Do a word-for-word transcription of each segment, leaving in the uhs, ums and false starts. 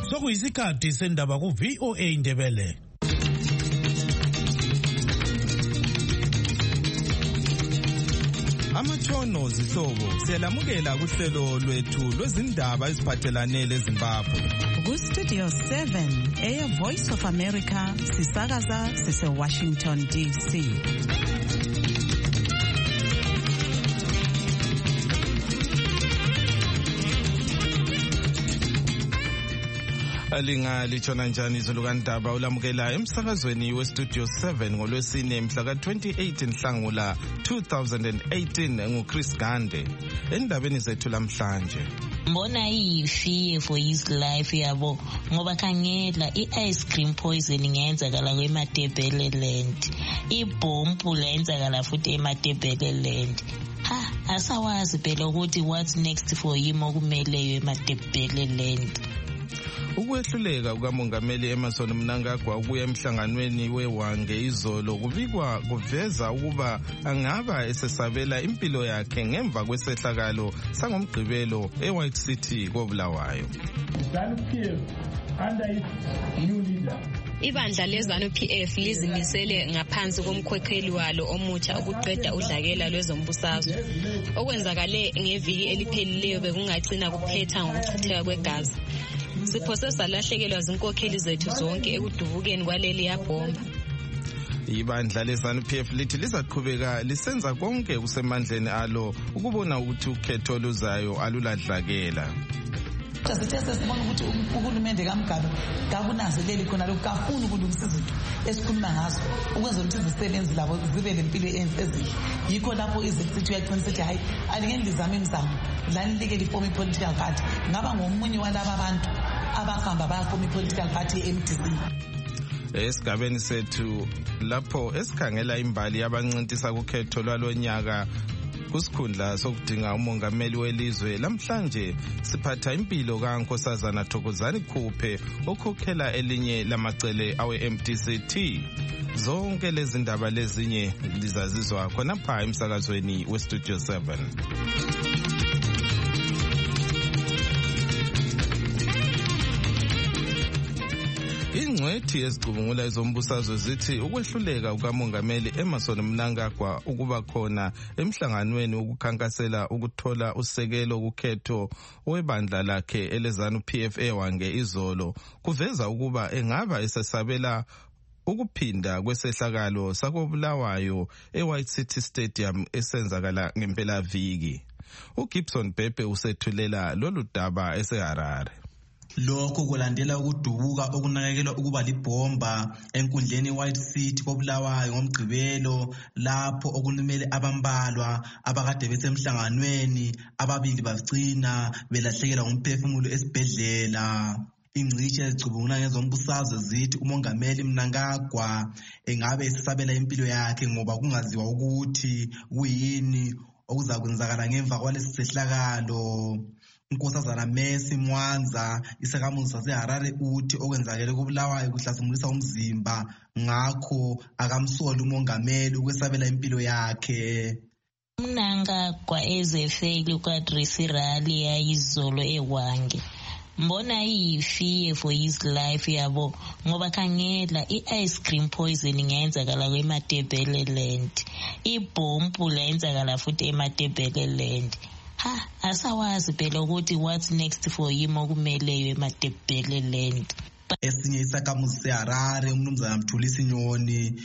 Sokuyisikhathi sendaba ku V O A Indebele. Amatshono zihlobo siyalamukela kuhlelo lwethu lwezindaba eziphathelane leZimbabwe. Ku Studio seven, Air Voice of America, sisakaza sise Washington D C. Alinga lichona njani izulu kandaba ulamukela emsakazweni we Studio seven ngolwesine mhla ka twenty-eight Nhlangula two thousand eighteen nguChris Gande. Endabeni zethu lamhlanje. Mbona iyifiye for his life yabo ngoba khangela i-ice cream poisoning yenzakala kweMatebele Land. Ibombu lenzakala futhi eMatebele Land. Ha, asawazi phela ukuthi what's next for him okumeleyo eMatebele Land. Ukwehluleka kukamongameli Emmerson Mnangagwa ukuya emhlanganweni weWange izolo kubikwa kuveza ukuba angaba esesabela impilo yakhe ngemva kwesehlakalo sangomgqibelo eWhite City koBulawayo. Ibandla leZANU P F lizimisele ngaphansi komkhokheli walo omutsha ukuqeda udlakela lwezombusazwe. Okwenzakale ngeviki eliphelileyo bekungagcina kuphetha ngokuchitheka kwegazi. Siphose salahlekelwa zinkokheli zethu zonke ekudubukeni kwaleli yabhomba. Ibandla leZANU P F lithi lizaqhubeka lisenza konke kusemandleni alo ukubona ukuthi ukhetho luzayo aluladlakela. Sasithe sesibona ukuthi uhulumende kaMgabe kakunanzeleli khona lokho kafuna ukulungisa izinto esikhuluma ngazo ukwenza ukuthi izisebenzi labo zibe lempilo enhle. Yikho lapho iziqithi uyaqinisa ukuthi hayi alingenzizama imizamo lani like liform i-political party ngaba ngomunye walaba abantu abahamba bayaform i-political party e-M D C. Esigabeni sethu lapho esikhangela imbali yabancintisa kukhetho lwalonyaka kusikhundla sokudinga umongameli welizwe lamhlanje siphatha impilo kaNkosazana Thokozani Khuphe okhokhela elinye lamacele awe-M D C T. Zonke lezi ndaba lezinye lizazizwa khonapha emsakazweni we Studio seven. Ingcwethi ezicubungula ezombusazwe zithi ukwehluleka kukamongameli Emmerson Mnangagwa ukuba khona emhlanganweni ukukhankasela ukuthola usekelo kukhetho webandla lakhe eleZANU P F eWange izolo kuveza ukuba engaba esesabela ukuphinda kwesehlakalo sakobulawayo eWhite City Stadium esenzakala ngempela viki. uGibson Bhebhe usethulela lolu daba eseHarare. Lokho kulandela ukudubuka okunakekelwa ukuba libomba enkundleni White City koBulawayo ngomgqibelo lapho okulimele abambalwa abakade besemhlanganweni ababili bagcina belahlekelwa ngumphefumulo esibhedlela. Ingcitshi ezicubungula ngezombusazwe zithi umongameli Mnangagwa engabe esabela impilo yakhe ngoba kungaziwa ukuthi kuyini okuzakwenzakala ngemva kwalesi sehlakalo. Nkosazana Messi Mwanza isakamuzi saseHarare uthi okwenzakele koBulawayo kuhlasimulisa umzimba ngakho akamsoli umongameli ukwesabela impilo yakhe. Mnangagwa ezefeli kwadresi rally yayizolo eWange. Mbona iyifiye for his life yabo ngoba khangela i-ice cream poisoning yenzakala kweMatebele Land. Ibombu lenzakala futhi eMatebele Land. Ha, asawazi phela ukuthi what's next for him okumeleyo eMatebele Land. Esinye isakamuzi seHarare umnumzana Mthulisi Nyoni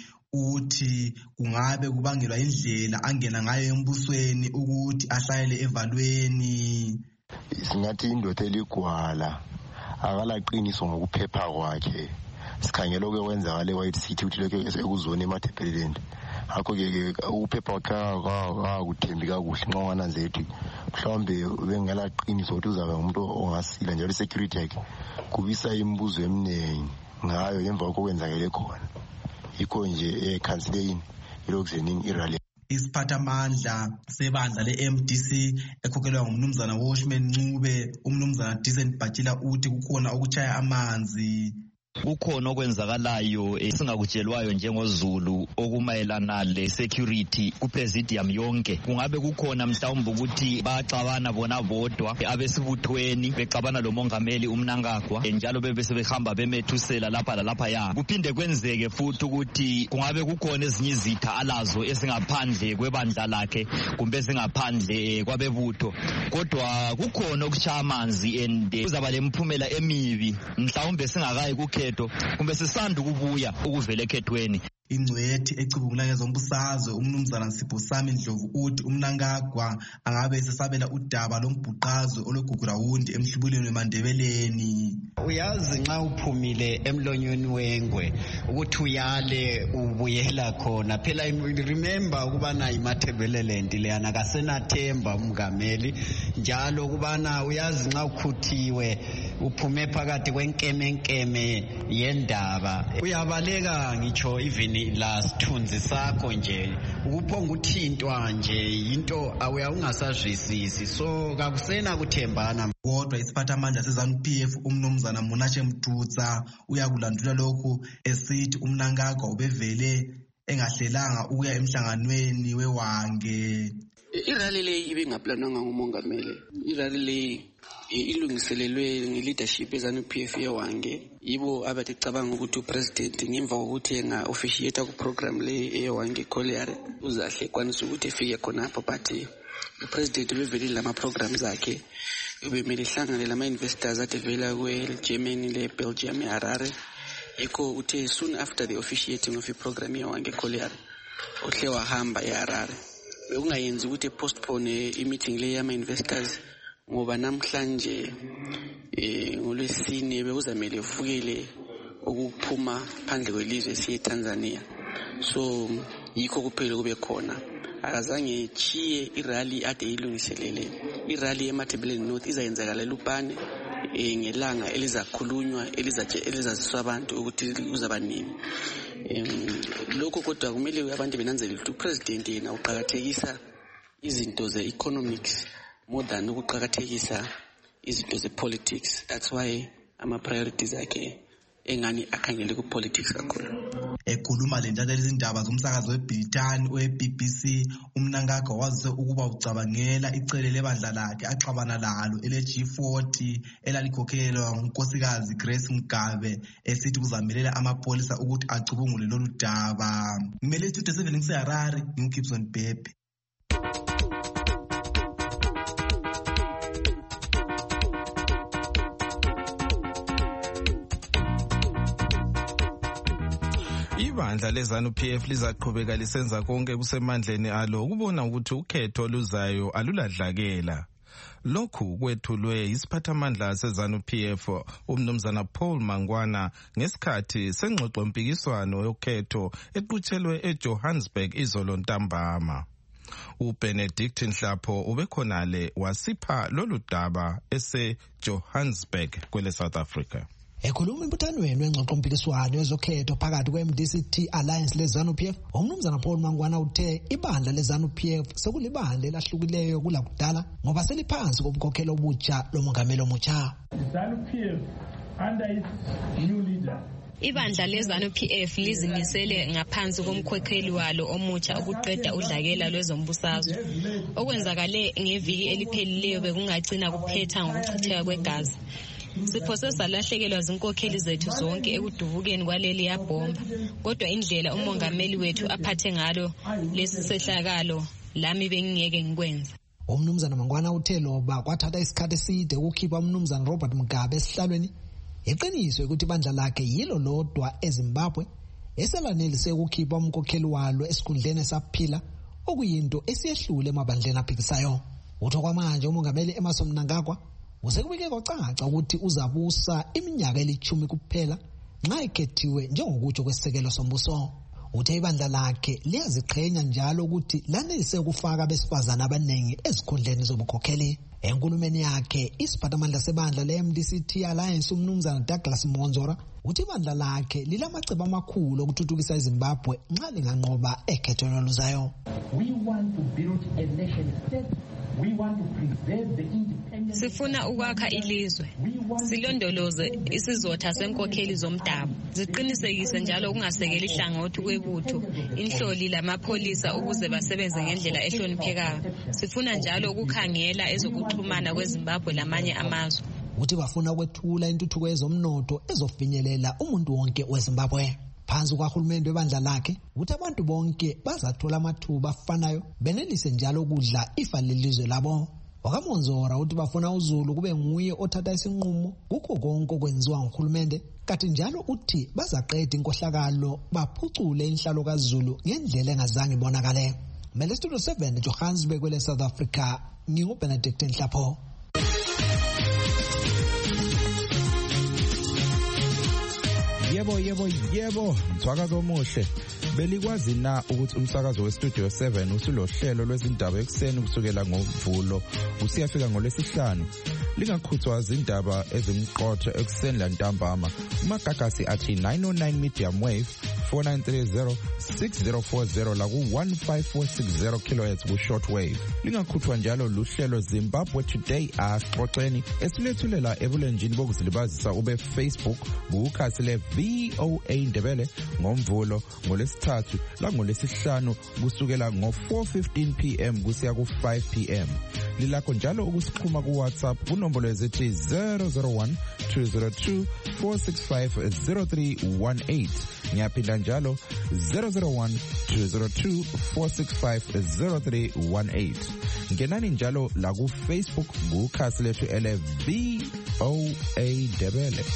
uthi kungabe kubangelwa indlela angena ngayo embusweni ukuthi ahlayele evalweni. Singathi indoda eligwala akalaqiniso ngokuphepha kwakhe. Sikhangela okwenzakala eWhite City uthi lokho esekuzona eMatebele Land. Akho-ke ukuphepha kwakhe akakuthembi kakuhle nxa wananzethi mhlawumbe bengelaqiniso ukuthi uzabe ngumuntu ongasila njalo security yakhe kubisa imibuzo eminingi ngayo ngemva kokwenzakele khona. Yikho nje ekhansileni ilokuzeningi irally. Isiphathamandla sebandla le-M D C ekhokhelwa ngumnumzana Washman Ncube umnumzana Decent Bhatshila uthi kukhona ukuchaya amanzi. kukhona okwenzakalayo esingakutshelwayo njengoZulu okumayelana le security ku presidium yonke. Kungabe kukhona mhlawumbe ukuthi baxabana bona bodwa abesibuthweni bexabana lo mongameli uMnangagwa njalo bebe sebehamba bemethusela lapha lalapha ya. Kuphinde kwenzeke futhi ukuthi kungabe kukhona ezinye izitha alazo esingaphandle kwebandla lakhe kumbe singaphandle kwabebutho. Kodwa kukhona ukushaya amanzi and kuzaba lemphumela emibi mhlawumbe singakayi kukhetho kumbe sisanda ukubuya ukuvela ekhethweni. Ingcwethi ecubungula ngezombusazwe umnumzana Sipho Ndlovu uthi uMnangagwa angabe sesabela udaba lombhuqazwe olwegugurawundi emhlubulweni weMandebeleni. Uyazi nxa uphumile emlonyweni wengwe ukuthi uyale ubuyela khona. Phela remember ukubana iMathebeleland leyana kasenathemba umngameli njalo ukubana uyazi nxa ukhuthiwe uphume phakathi kwenkemenkeme yendaba uyabaleka ngitsho even la sithunzi sakho nje ukuphonga uthintwa nje into awuya ungasazwisisi so kakusena kuthembana. Kodwa isiphathamandla seZANU P F umnumzana Munache Mtutsa uyakulandula lokhu esithi uMnangagwa ubevele engahlelanga ukuya emhlanganweni weWange. Irally le ibingaplanwanga ngumongameli. Irally le ilungiselelwe nge-leadership yeZANU P F yeWange. Yibo abathi cabanga ukuthi upresident ngemva kokuthi enga officiate ku-program le yeWange Colliery uzahle kwanisa ukuthi efike khonapho but upresident ubevelile lama-programs akhe ubemele ihlangane lama-investors ade vela kwe-Germany le-Belgium eHarare. Yikho uthe soon after the officiating of i-program yeWange Colliery uhle wahamba eHarare. Bekungayenzi ukuthi postpone i-meeting le yama-investors ngoba namhlanje eh ngolwesine bekuzamele ufukele ukuphuma phandle kwelizwe siye eTanzania. So yikho kuphela kube khona akazange chiye irally ade ilungiselele. Irally eMathebeleni North izayenzakala lupane eh ngelanga elizakhulunywa elizaje elizaziswa abantu ukuthi uzaba nini. Lokho kodwa kumele abantu benanzelele ukuthi upresident yena uqhakathekisa izinto ze-economics more than ukuqhakathekisa izinto ze-politics. That's why ama priorities akhe engani akhangele ku-politics kakhulu. Ekhuluma le ntatheli izindaba zomsakazo weBritani we-B B C uMnangagwa wazise ukuba ucabangela icele lebandla lakhe axabana lalo ele-G forty elalikhokhelwa ngunkosikazi Grace Mugabe esithi uzamelela amapolisa ukuthi acubungule lolu daba. Ngimele istudio seven ngiseHarare ngingibson Bebe. Ibandla leZANU P F lizaqhubeka lisenza konke kusemandleni alo ukubona ukuthi ukhetho luzayo aluladlakela. Lokhu kwethulwe isiphathamandla seZANU P F umnumzana Paul Mangwana ngesikhathi sengxoxo mpikiswano yokhetho equtshelwe eJohannesburg izolo ntambama. uBenedict Nhlapho ubekhonale wasipha lolu daba eseJohannesburg kwele South Africa. Ekhuluma imputhanweni wengxoxo mpikiswano yezokhetho phakathi kwe-M D C T Alliance leZANU P F, umnumzana Paul Mangwana uthe ibandla leZANU P F sekulibandla elahlukileyo kulakudala ngoba seliphansi komkhokhelo obutsha lomongameli omutsha. ZANU P F under its new leader. Ibandla leZANU P F lizimisele ngaphansi komkhokheli walo omutsha ukuqeda udlakela lwezombusazwe. Okwenzakale ngeviki eliphelileyo bekungagcina kuphetha ngokuchitheka kwegazi. Siphose salahlekelwa zinkokheli zethu zonke ekudubukeni kwaleli yabhomba. Kodwa indlela umongameli wethu aphathe ngalo lesi sehlakalo lami bengingeke ngikwenza. Umnumzana Mangwana uthe loba kwathatha isikhathi eside ukukhipha umnumzana Robert Mugabe esihlalweni, iqiniso ukuthi ibandla lakhe yilo lodwa eZimbabwe eselanelise ukukhipha umkhokheli walo esikhundleni esaphila okuyinto esiyehlule emabandleni aphikisayo. Utho kwamanje umongameli Emmerson Mnangagwa usekubike kwacaca ukuthi uzabusa iminyaka elithumi kuphela nxa ekhethiwe njengokutsho kwesisekelo sombuso. Uthe ibandla lakhe liyaziqhenya njalo ukuthi lanelise ukufaka abesifazana abaningi ezikhundleni zobukhokheli. Enkulumeni yakhe isiphathamandla sebandla le-M D C T Alliance umnumzana Douglas Monzora uthi ibandla lakhe lilamacebo amakhulu okuthuthukisa iZimbabwe nxa linganqoba ekhethweni oluzayo. We want to build a nation state We want to preserve the independence. Sifuna ukwakha ilizwe. Silondoloze isizotha senkokheli zomdabu. Ziqinisekise njalo ukungasekeli ihlangothi kwebutho, inhloli lamapholisa ukuze basebenze ngendlela ehloniphekayo. Sifuna njalo ukukhangela ezokuxhumana kweZimbabwe lamanye amazwe. Uthi bafuna ukwethula intuthuko yezomnotho ezofinyelela umuntu wonke weZimbabwe. Phansi kwahulumende webandla lakhe uthi abantu bonke bazathola amathuba afanayo benelise njalo ukudla ifa lelizwe labo. Wakamonzora uthi bafuna uZulu kube nguye othatha isinqumo kukho konke okwenziwa nguhulumende, kanti njalo uthi bazaqeda inkohlakalo baphucule inhlalo kaZulu ngendlela engazange ibonakale. Mele Studio seven Johannesburg kwele South Africa, nginguBenedict Nhlapho. Yebo yebo yebo mthwakazo omuhle. Belikwazi na ukuthi umsakazo weStudio seven usulohlelo lwezindaba ekseni kusukela ngoMvulo usiyafika ngolwesihlanu. Lingakhuthwa izindaba ezimqotho ekseni lantambama. Umagagasi athi nine oh nine medium wave four nine three zero six zero four zero la ku one five four six zero kilohertz ku short wave. Lingakhuthwa njalo luhlelo Zimbabwe Today asixoxeni esilethulela ebulenjini bokuzilibazisa ube Facebook bukhasi le V O A Ndebele ngoMvulo ngolesithathu la ngolesihlanu kusukela ngo four fifteen p m kusiya ku five p m. Lilakho njalo ukusixhuma ku WhatsApp kunombolo ezithi zero zero one two zero two four six five zero three one eight. Ngiyaphinda njalo zero zero one two zero two four six five zero three one eight. Ngenani njalo la ku Facebook kukhasi lethu ele V O A Ndebele.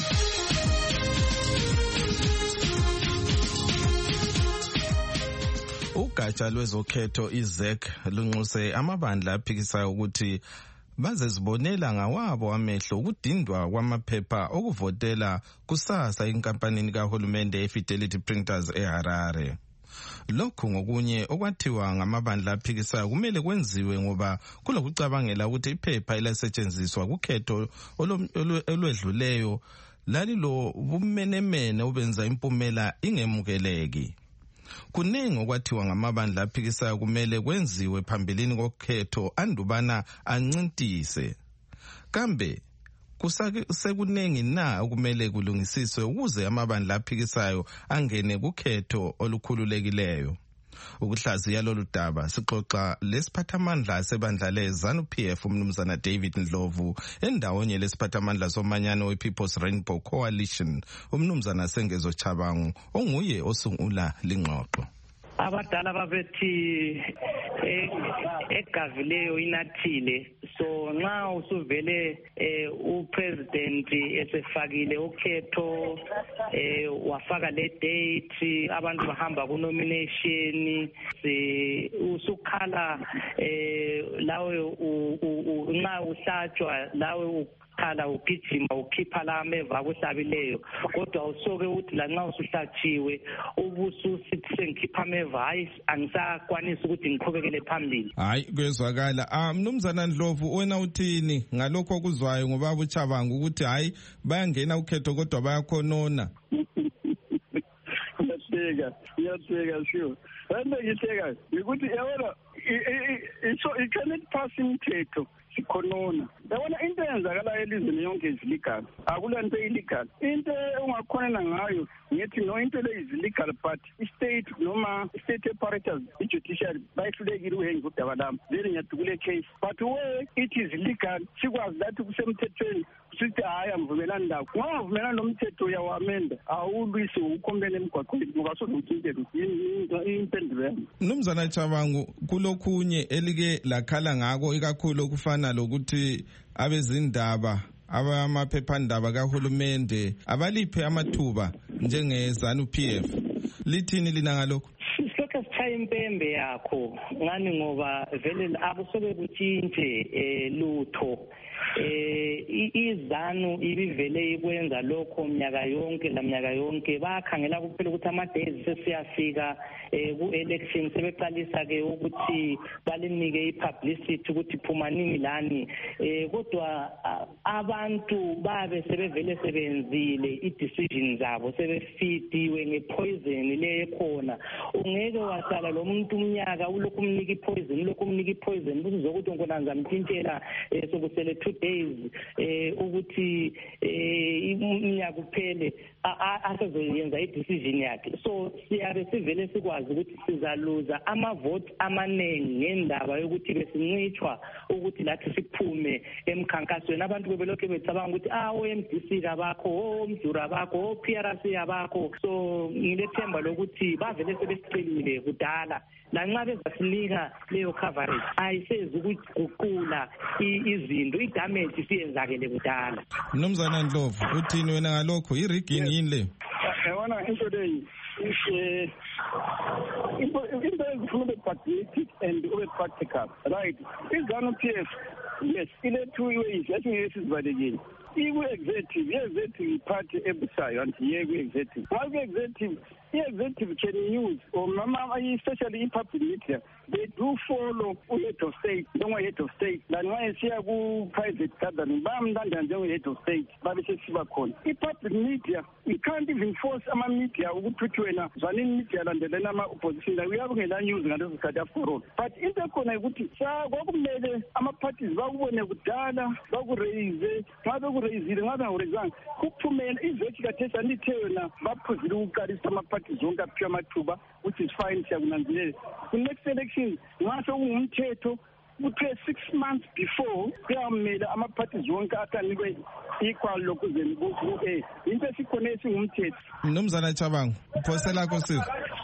Ugatsha lwezokhetho iZ E C lunxuse amabandla aphikisayo ukuthi bazezibonela ngawabo amehlo ukudindwa kwamaphepha okuvotela kusasa inkampanini kahulumende eFidelity Printers eHarare. Lokhu ngokunye okwathiwa ngamabandla aphikisayo kumele kwenziwe ngoba kulokucabangela ukuthi iphepha elasetshenziswa kukhetho olwedluleyo lalilo bumenemene obenza impumela ingemukeleki. Kuningi okwathiwa ngamabandla aphikisayo kumele kwenziwe phambilini kokhetho andubana ancintise. Kambe kusakunengi na okumele kulungisiswe ukuze amabandla aphikisayo angene kukhetho olukhululekileyo. Ukuhlaziya lolu daba sixoxa lesiphathamandla sebandla leZANU P F umnumzana David Ndlovu endawonye lesiphathamandla somanyano wePeople's Rainbow Coalition umnumzana Sengezo Chabangu onguye osungula lingxoxo. Abadala babethi egavileyo inathile, so nxa usuvele upresident esefakile ukhetho wafaka le date abantu bahamba ku nomination usukhala lawe nxa uhlatshwa lawe khala ugijima ukhipha la ameva kuhlabileyo, kodwa usoke uthi la nxa usuhlatshiwe ubusu sithi sengikhipha ameva hayi angisakwanisa ukuthi ngiqhubekele phambili. Hayi kwezwakala. Ah mnumzana Ndlovu wena uthini ngalokho okuzwayo ngoba uChabangu ukuthi hayi bayangena ukhetho kodwa bayakhonona? Ngiyaseka ngiyaseka sho. Wena ngiyaseka ukuthi yabona i cannot pass imithetho sikhonona. Yabona into eyenzakala elizweni yonke is legal. Akulento illegal. Into ongakhonena ngayo ngithi no into le is legal, but state noma state apparatus judicial bayihlulekile uhenga udabadama. Then ngiyadukule case. But where it is legal sikwazi lathi kusemthethweni sithi hayi amvumelani lawo. Ngavumelana nomthetho uyawamenda awulwisi ukhombele emgwaqweni ngoba sozothintela impendulo yami. Mnumzana Chabangu kulokhunye elike lakhala ngako ikakhulu okufana lokuthi abezindaba abamaphephandaba kahulumende abaliphe amathuba njengeZANU P F. Lithini lina ngalokho? Siseke sithaya impembe yakho ngani ngoba vele akusoke kutshintshe lutho. Eh iZANU ibivele ikwenza lokho minyaka yonke laminyaka yonke bakhangela kuphela ukuthi ama days sesiyafika ku election sebeqalisa ke ukuthi balinike ipublicity ukuthi phuma nini lani eh kodwa abantu babe sebevele sebenzile i decision zabo sebefidiwe ngepoison le ekhona ungeke okokuqala lo muntu umnyaka ulokhu umnika ipoison ulokhu umnika ipoison bese uzokuthi nkonanza mthintela sokusele two days ukuthi umnyaka uphele asezoyenza i-decision yakhe. So siyabe sivele sikwazi ukuthi sizaluza amavote amaningi ngendaba yokuthi besincitshwa ukuthi lathi siphume emkhankasweni. Abantu bebelokhu becabanga ukuthi ah o-M D C kabakho, o-Mdura bakho, o-P R C abakho. So ngilethemba lokuthi bavele sebesicelile kudala lanxa bezasinika leyo coverage ayisezi ukuguqula izinto idamage siyenzakele kudala. Mnumzana Ndlovu uthini wena ngalokho i-rigging yini le? Yabona into leyi eh into into ezifuna ube pragmatic and ube practical, right? Izanu P F yes ile two ways yathi ngesizibalekile. Iku-executive, i-executive iphathi ebusayo anti ye ku-executive. While ku-executive, i-executive can use, or especially in-public media, they do follow u-head of state, njengo-head of state. Lanxa esiya ku-private gathering, bayamlandela njengo-head of state, babe sesiba khona. I-public media, you can't even force ama-media ukuthi wena zwanini media landelena ama-opposition, uyabe ungela news ngaleso sikhathi after all. But into ekhona ukuthi kwakumele ama-parties bakubone kudala, baku-raise, nxa beku-raisile ngabe ngawurezanga kuphumela iveki kathesa nithe yona baphuzile ukuqalisa ama-parties wonke aphiwa amathuba which is fine siyakunanzelela. Ku-next election nxa sekungumthetho kuthiwe six months before kuyamela ama-parties wonke akanikwe equal lokuzeni kuke into esikhona esingumthetho. Mnumzana Chabangu uphosela kosisi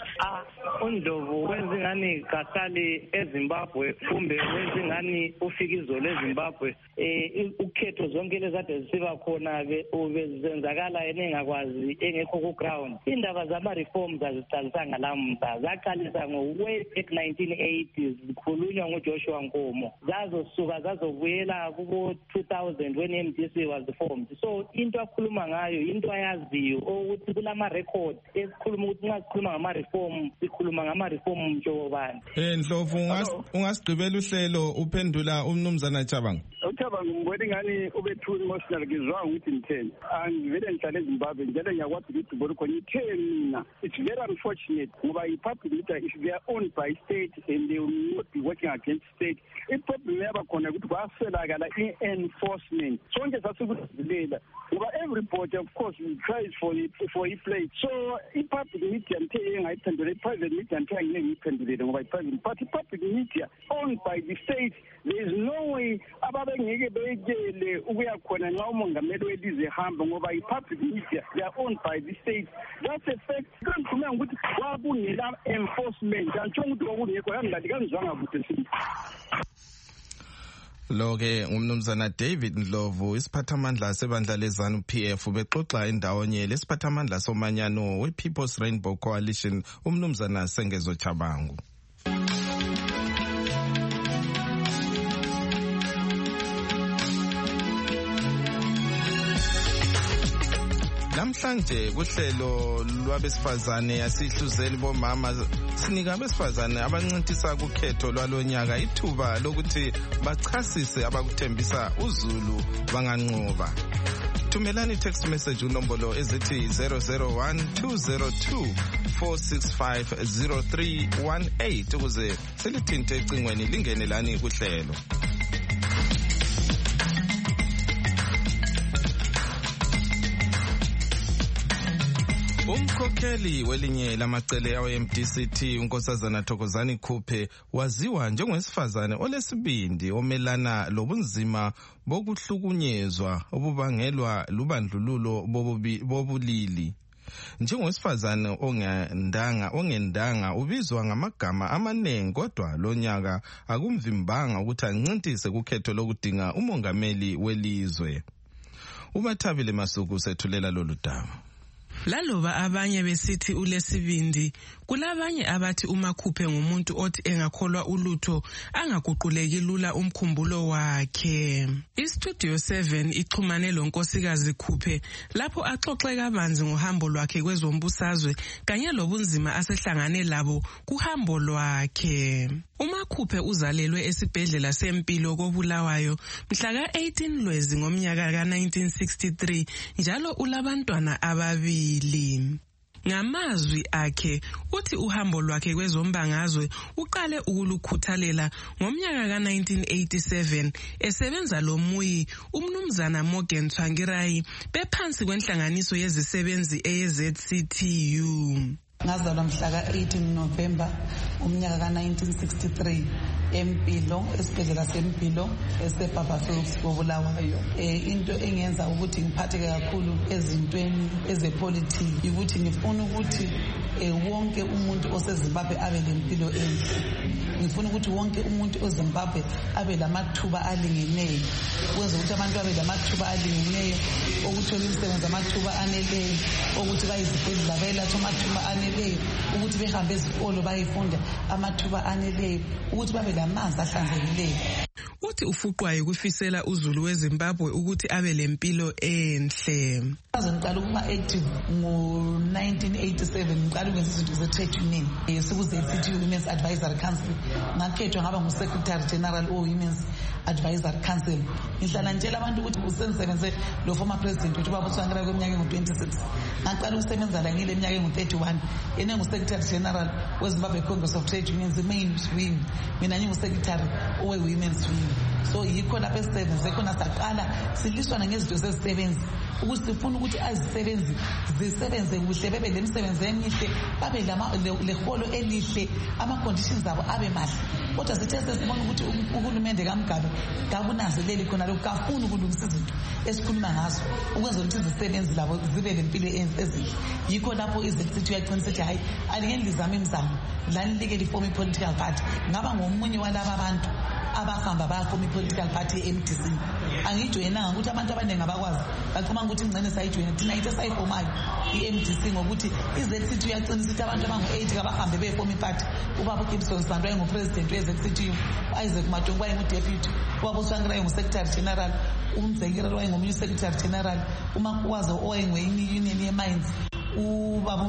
uNdlovu wenza ingani kasali eZimbabwe kumbe wenza ingani ufika izolo eZimbabwe eh ukhetho zonke lezade zisiba khona ke ubezenzakala enengakwazi engekho ku ground. Indaba zama reforms aziqalisa ngalamhla zaqalisa ngo-way back nineteen eighties zikhulunywa nguJoshua Nkomo zazosuka zazobuyela kubo two thousand when M D C was formed. So into akhuluma ngayo into ayaziyo ukuthi kulama record esikhuluma ukuthi nxa sikhuluma ngama reform sikhuluma ngama reform mjobani. Eh Ndlovu ungasigqibela uhlelo uphendula umnumzana Chabangu. uChabangu ngibona ngani ubethuni emotional ngizwa ukuthi ngitheni angivele ngihlale eZimbabwe njalo ngiyakwazi ukuthi ngibone khona ngitheni mina. It's very unfortunate ngoba i-public media if they are owned by state and they will not be working against state. I-problem yaba khona ukuthi kwaselakala i-enforcement sonke sasikuzilela ngoba everybody of course tries for it for a play. So i-public media ngithe engayiphendula i-private media ngithe ngiyiphendulile ngoba i-private but i-public media owned by the state there is no way ababengeke beyekele ukuya khona nxa umongameli welizwe ehamba ngoba i-public media they are owned by the state. That's a fact. Kangikhuluma ukuthi kwakungela enforcement antsho ukuthi kwakungekho yangingathi kangizwanga kuhle sithi Loke umnumzana David Ndlovu isiphathamandla sebandla lezanu P F bexoxa indawonye lesiphathamandla somanyano we-People's Rainbow Coalition umnumzana Sengezo Chabangu. Namhlanje kuhlelo lwabesifazane asihluzeli bomama sinika abesifazane abancintisa kukhetho lwalonyaka ithuba lokuthi bachasise abakuthembisa uzulu banganqoba. Thumelani text message unombolo ezithi zero zero one two zero two four six five zero three one eight ukuze silithinte ecingweni lingene lani kuhlelo. Umkhokheli welinye lamacele awe-M D C T unkosazana Thokozani Khuphe waziwa njengowesifazane olesibindi omelana lobunzima bokuhlukunyezwa obubangelwa lubandlululo bobulili. Njengowesifazane ongendanga ongendanga ubizwa ngamagama amanengi kodwa lonyaka akumvimbanga ukuthi ancintise kukhetho lokudinga umongameli welizwe. Ubathabile Masuku sethulela lolu daba. Laloba abanye besithi ulesibindi kulabanye abathi uMakhuphe ngumuntu othi engakholwa ulutho angaguquleki lula umkhumbulo wakhe. iStudio seven ichumane lonkosikazi Khuphe lapho axoxe kabanzi ngohambo lwakhe kwezombusazwe kanye lobunzima asehlangane labo kuhambo lwakhe. uMakhuphe uzalelwe esibhedlela sempilo koBulawayo mhla ka eighteen Lwezi ngomnyaka ka nineteen sixty-three njalo ulabantwana ababili. Ngamazwi akhe uthi uhambo lwakhe kwezombangazwe uqale ukulukhuthalela ngomnyaka ka nineteen eighty-seven esebenza lomuyi umnumzana Morgan Tsvangirai bephansi kwenhlanganiso yezisebenzi e-Z C T U. Ngazalwa mhla ka eighteen November umnyaka ka nineteen sixty-three eMpilo esibhedlela seMpilo eseBaba Phillips koBulawayo. Eh into engenza ukuthi ngiphatheke kakhulu ezintweni ezepolitiki ukuthi ngifuna ukuthi wonke umuntu oseZimbabwe abe lempilo enhle. Ngifuna ukuthi wonke umuntu oZimbabwe abe lamathuba alingeneyo. Kwenza ukuthi abantu abe lamathuba alingeneyo, ukuthola imisebenzi amathuba aneleyo, ukuthi bayizibhedlela bayelatha amathuba aneleyo, ukuthi behambe ezikolo bayifunda amathuba aneleyo, ukuthi babe lamanzi ahlanzekileyo. Uthi ufuqwayo kufisela uZulu weZimbabwe ukuthi abe lempilo enhle. Ngiqala ukuba active ngo nineteen eighty-seven ngiqala ukwenza izinto ze-trade union sikuze C T U Women's Advisory Council. Ngakhethwa ngaba ngu-Secretary General o Women's Advisory Council. Ngihlala ngitshela abantu ukuthi usengisebenze lo former president uthi Baba Tsvangirai kweminyaka engu-twenty-six. Ngaqala ukusebenza la ngile minyaka engu-thirty-one. Yena ngu-Secretary General weZimbabwe Congress of Trade Unions, main wing. Mina ngingu-Secretary owe-Women's wing. So yikho lapho esisebenze khona saqala siliswana ngezinto zezisebenzi ukuthi sifuna ukuthi azisebenzi zisebenze kuhle, bebe lemisebenzi emihle, babe leholo elihle, ama-conditions abo abe mahle. Kodwa sithe sesibona ukuthi uhulumende kaMgabe kakunanzeleli khona lokhu, kafuni ukulungisa izinto esikhuluma ngazo ukwenza ukuthi izisebenzi labo zibe lempilo ezinhle. Yikho lapho izethu yaqinisa ukuthi hayi alingeni lizame imizamo lani like liform i-political party. Ngaba ngomunye walaba abantu abahamba bayafoma i-political party ye-M D C. Angijoyinanga ukuthi abantu abaningi abakwazi bacabanga ukuthi ingcene sayijoyina thina yithe sayifomayo i-M D C ngokuthi i-Z C T U yaqinisa ukuthi abantu abangu-eighty abahambe beyefoma iphathi. Ubaba uGibson Sibanda wayengu-president we-Z C T U, Isaac Matongo wayengu-deputy, ubaba uTsvangirai wayengu-secretary general, uMzekile wayengomunye secretary general, uMakwazi owayengu-union ye-mines, ubaba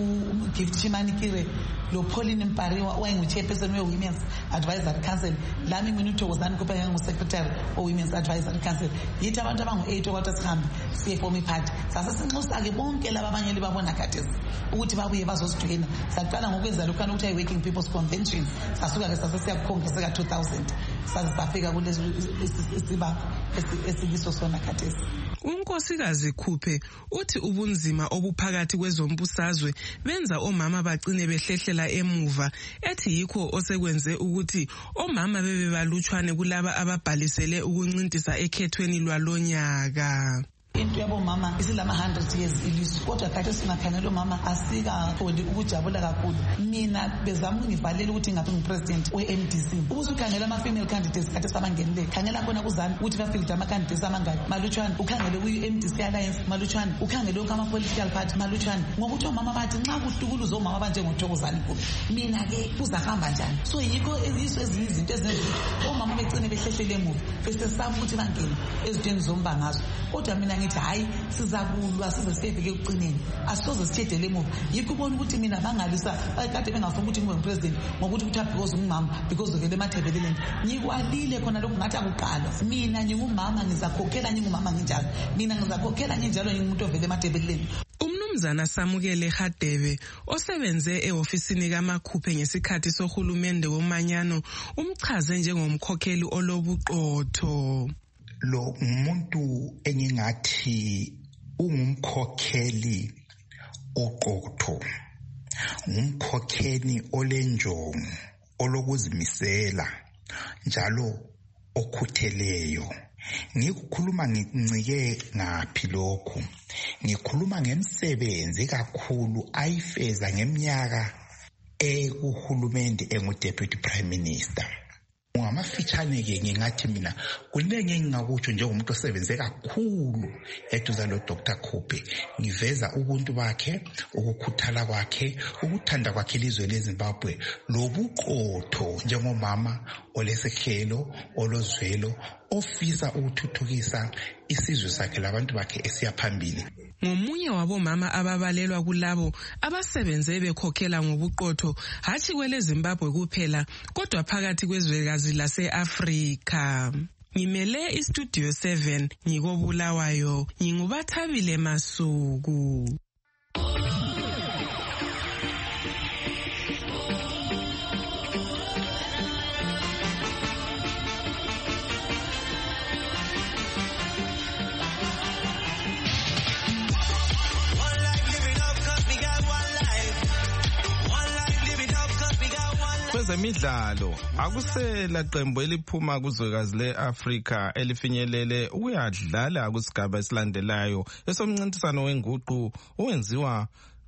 uGift Chimanikire lo Pauline Mpariwa wayengu-chairperson we-Women's Advisory Council, lami mina uThokozani Kupa yangu-secretary o-Women's Advisory Council. Yithi abantu abangu-eight okwathi sihambe siyefoma iphathi. Sasesinxusa-ke bonke laba abanye libabona khathesi ukuthi babuye bazosidwena. Saqala ngokwenza lokhana ukuthi ayi-Working People's Convention. Sasuka-ke sasesiya kuCongress ka-two thousand. Saze safika kulesi isibaba esikiso sona khathesi. uNkosikazi Khuphe uthi ubunzima obuphakathi kwezombusazwe benza omama bagcine behlehlela emuva, ethi yikho osekwenze ukuthi omama bebe balutshwane kulaba ababhalisele ukuncintisa ekhethweni lwalonyaka. Into yabomama isilama one hundred years ilizwe, kodwa kade singakhangela omama asikatholi ukujabula kakhulu. Mina bezama ukungivalela ukuthi ngabe ngipresident we-M D C. Ubusukhangela ama-female candidates kade sabangenile, khangela khona kuzani ukuthi bafilde ama-candidates amangaki malutshwane, ukhangele kuyi-M D C Alliance malutshwane, ukhangele kuma-political party malutshwane. Ngokuthi omama bathi nxa kuhlukuluza omama abanjengothokozani kubi, mina-ke kuzahamba njani? So yikho yiso ezinye izinto ezenza ukuthi omama begcine behlehlele emuva, besesaba ukuthi bangene ezintweni zombangazwe. Kodwa mina ngithi hayi sizakulwa size sifike ekuqineni, asisoze sithedele emuva. Yikho ubona ukuthi mina bangalisa kade bengafuna ukuthi ngibe ngupresident ngokuthi kuthiwa because ungumama, because uvele emathebeleleni. Ngikwalile khona lokhu ngathi akuqalwa. Mina ngingumama ngizakhokhela, ngingumama nginjalo, mina ngizakhokhela nginjalo, ngingumuntu ovele emathebeleleni. Umnumzana Samukele Hadebe osebenze ehofisini kaMakhuphe ngesikhathi sohulumende womanyano umchaze njengomkhokheli olobuqotho. Lo umuntu engingathi ungumkhokheli oqotho, ngumkhokheli olenjongo, olokuzimisela, njalo okhutheleyo. Ngikukhuluma ngincike ngaphi lokhu? Ngikhuluma ngemisebenzi kakhulu ayifeza ngeminyaka ekuhulumende engu-Deputy Prime Minister. Ngamafitshane-ke ngingathi mina kunenge engingakutsho njengomuntu osebenze kakhulu eduze lo Doctor Khuphe. Ngiveza ubuntu bakhe, ukukhuthala kwakhe, ukuthanda kwakhe ilizwe leZimbabwe, lobuqotho njengomama olesehlelo, olozwelo, ofisa ukuthuthukisa isizwe sakhe labantu bakhe esiya phambili. Ngomunye wabomama ababalelwa kulabo abasebenze bekhokhela ngobuqotho hatshi kwele Zimbabwe kuphela kodwa phakathi kwezwekazi lase-Afrika. Ngimele iStudio seven ngikobulawayo, ngingubathabile Masuku. Kwezemidlalo, akusela qembu eliphuma kuzwekazi le-Afrika elifinyelele ukuyadlala kusigaba esilandelayo esomncintiswano wenguqu owenziwa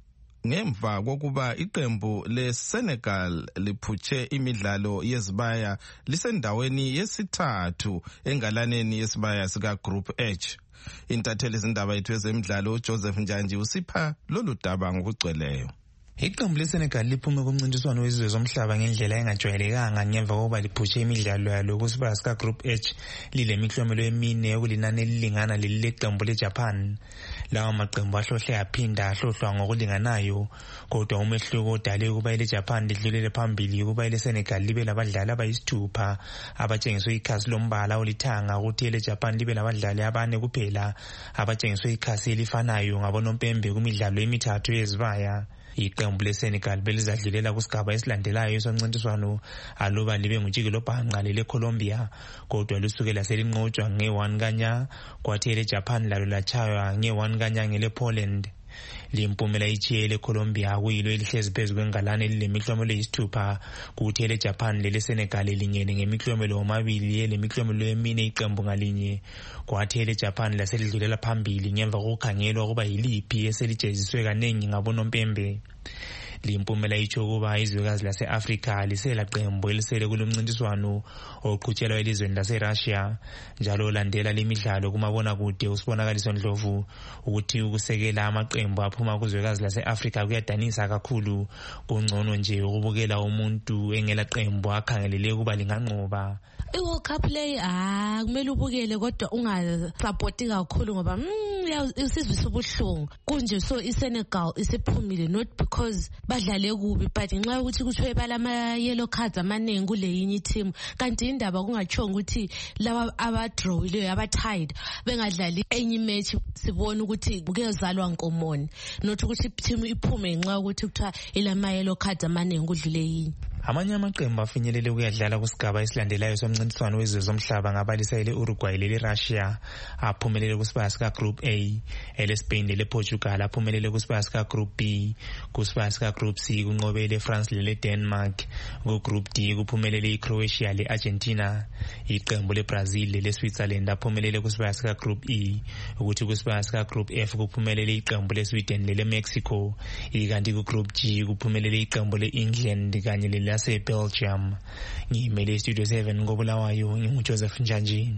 ngemva kokuba iqembu le-Senegal liphutshe imidlalo yezibaya lisendaweni yesithathu engalaneni yesibaya sika-Group H. Intatheli izindaba yethu ezemidlalo Joseph Njanji usipha lolu daba ngokugcweleyo. Iqembu leSenegal liphume kumncintiswano wezizwe zomhlaba ngendlela engajwayelekanga ngemva kokuba liphutshe imidlalo yalo kusibaya sika Group H lile miklomelo emine yokulinani elilingana leli leqembu leJapan. Lawa maqembu ahlohle aphinda ahlohlwa ngokulinganayo, kodwa umehluko odale ukuba ileJapan lidlulele phambili ukuba ileSenegal libe labadlali abayisithupha abatshengiswe ikhasi lombala olithanga, ukuthi ileJapan libe labadlali abane kuphela abatshengiswe ikhasi elifanayo ngabonompembe kumidlalo emithathu yezibaya. Iqembu leSenegal belizadlulela kusigaba esilandelayo somncintiswano aluba libe ngujikelo bhanqa lele Colombia, kodwa lusukela selinqotshwa nge-one kanya, kwathi eleJapan lalo latshaywa nge-one kanya ngele Poland. Limpumela ichiye leColombia kuyilo elihlezi phezu kwengalane lilemiklomelo eyisithupha, kuthi eleJapan lele Senegal linyene ngemiklomelo omabili yelemiklomelo emine iqembu ngalinye, kwathi eleJapan laselidlulela phambili ngemva kokukhangelwa ukuba yiliphi eselijeziswe kanengi ngabonompembe. Limpumela itsho ukuba izwekazi lase-Afrika lisela qembu elisele kulomncintiswano oqhutshelwa elizweni lase-Russia. Njalo landela lemidlalo kumabona kude usibonakaliso Ndlovu ukuthi ukusekela amaqembu aphuma kuzwekazi lase-Afrika kuyadanisa kakhulu, kungcono nje ukubukela umuntu engela qembu akhangelele ukuba linganqoba. I-World Cup le ah kumele ubukele kodwa ungasupporti kakhulu ngoba mm usizwe ubuhlungu kunje. So iSenegal isiphumile not because badlale kubi but nxa ukuthi kuthiwe balama yellow cards amaningi kule yinye team, kanti indaba kungachonga ukuthi laba abadrawileyo aba-tied bengadlali enye match sibona ukuthi kukezalwa nkomoni, not ukuthi team iphume nxa ukuthi kuthiwa ilama yellow cards amaningi kudlule yinye. Amanye amaqembu afinyelele ukuyadlala kusigaba esilandelayo somncintiswano wezizwe zomhlaba ngabalisa ele Uruguay lele Russia aphumelele kusibaya sika Group A, ele Spain lele Portugal aphumelele kusibaya sika Group B, kusibaya sika Group C kunqobele France lele Denmark, ku Group D kuphumelele iCroatia le Argentina, iqembu le Brazil lele Switzerland aphumelele kusibaya sika Group E, ukuthi kusibaya sika Group F kuphumelele iqembu le Sweden lele Mexico, ikanti ku Group G kuphumelele iqembu le England kanye le lase-Belgium. Ngimele Studio seven ngobulawayo nginguJoseph Njanji.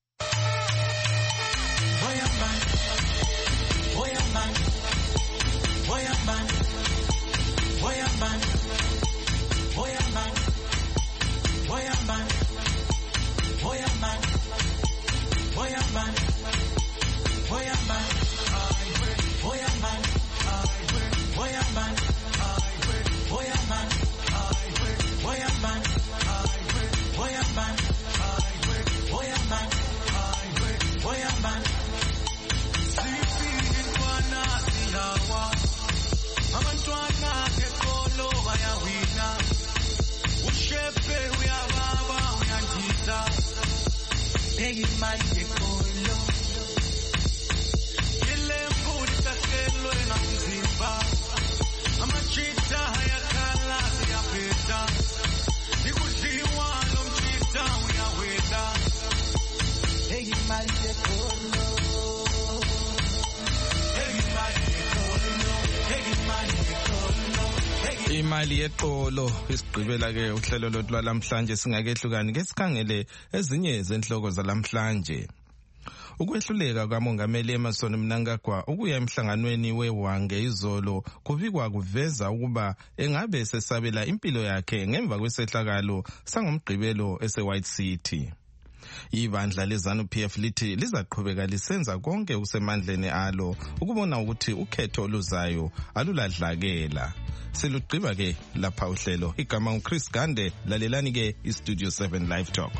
Imali yeqolo isigqibela ke uhlelo lothu lwalamhlanje singakehlukani ke sikhangele ezinye zenhloko zalamhlanje. Ukwehluleka kaMongameli Emmerson Mnangagwa ukuya emhlanganweni weWange izolo kubikwa kuveza ukuba engabe sesabela impilo yakhe ngemva kwesehlakalo sangomgqibelo ese-White City. Ibandla leZANU-P F lithi lizaqhubeka lisenza konke okusemandleni alo ukubona ukuthi ukhetho oluzayo aluladlakela. Selugqiba ke lapha uhlelo. Igama nguChris Gande, lalelani ke iStudio seven Live Talk.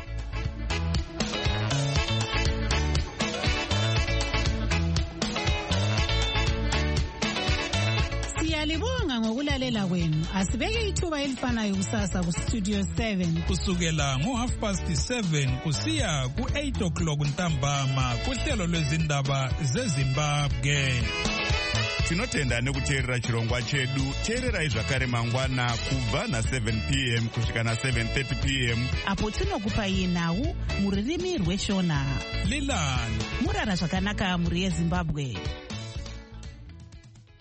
Siyalibonga ngokulalela kwenu. Asibeke ithuba elifanayo kusasa kuStudio seven. Kusukela ngo half past seven kusiya ku eight o'clock ntambama kuhlelo lwezindaba zeZimbabwe. tinotenda nekuteerera chirongwa chedu. Teererai zvakare mangwana kubva na-seven p m kusvika na-seven thirty p m apo tinokupai nhau mururimi rweshona. Lilan murara zvakanaka mhuri yeZimbabwe.